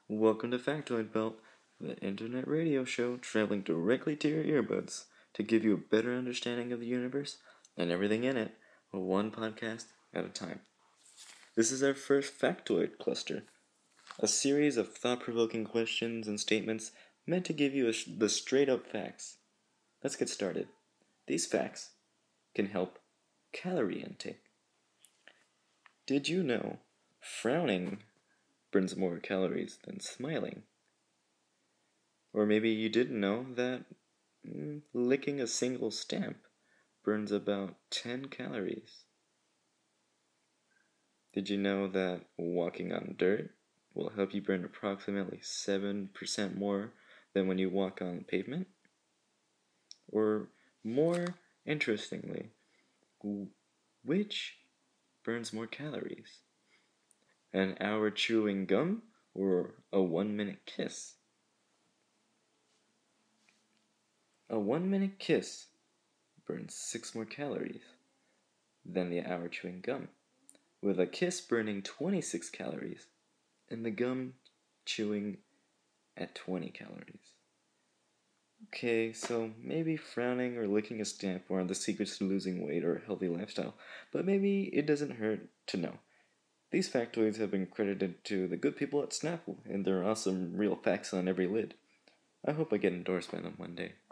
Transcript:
Welcome to Factoid Belt, the internet radio show traveling directly to your earbuds to give you a better understanding of the universe and everything in it, one podcast at a time. This is our first Factoid cluster, a series of thought-provoking questions and statements meant to give you the straight-up facts. Let's get started. These facts can help calorie intake. Did you know frowning burns more calories than smiling? Or maybe you didn't know that licking a single stamp burns about 10 calories. Did you know that walking on dirt will help you burn approximately 7% more than when you walk on pavement? Or more interestingly, which burns more calories? An hour chewing gum or a 1-minute kiss? A 1-minute kiss burns 6 more calories than the hour chewing gum, with a kiss burning 26 calories and the gum chewing at 20 calories. Okay, so maybe frowning or licking a stamp aren't the secrets to losing weight or a healthy lifestyle, but maybe it doesn't hurt to know. These factoids have been credited to the good people at Snapple, and there are awesome real facts on every lid. I hope I get endorsed by them one day.